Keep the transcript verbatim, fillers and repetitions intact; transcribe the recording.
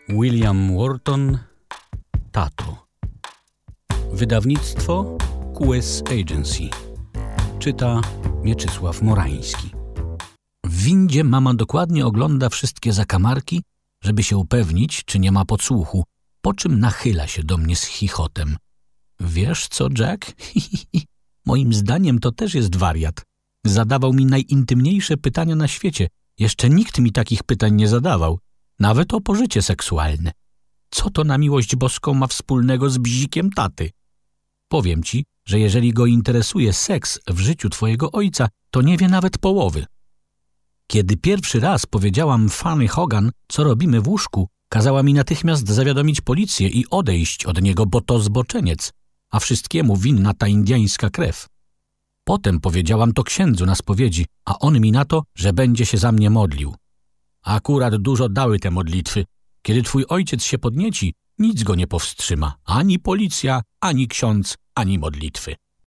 William Wharton, Tato. Wydawnictwo Q S Agency. Czyta Mieczysław Morański. W windzie mama dokładnie ogląda wszystkie zakamarki, żeby się upewnić, czy nie ma podsłuchu, po czym nachyla się do mnie z chichotem. Wiesz co, Jack? Moim zdaniem to też jest wariat. Zadawał mi najintymniejsze pytania na świecie. Jeszcze nikt mi takich pytań nie zadawał. Nawet o pożycie seksualne. Co to na miłość boską ma wspólnego z bzikiem taty? Powiem ci, że jeżeli go interesuje seks w życiu twojego ojca, to nie wie nawet połowy. Kiedy pierwszy raz powiedziałam Fanny Hogan, co robimy w łóżku, kazała mi natychmiast zawiadomić policję i odejść od niego, bo to zboczeniec, a wszystkiemu winna ta indyjska krew. Potem powiedziałam to księdzu na spowiedzi, a on mi na to, że będzie się za mnie modlił. Akurat dużo dały te modlitwy. Kiedy twój ojciec się podnieci, nic go nie powstrzyma. Ani policja, ani ksiądz, ani modlitwy.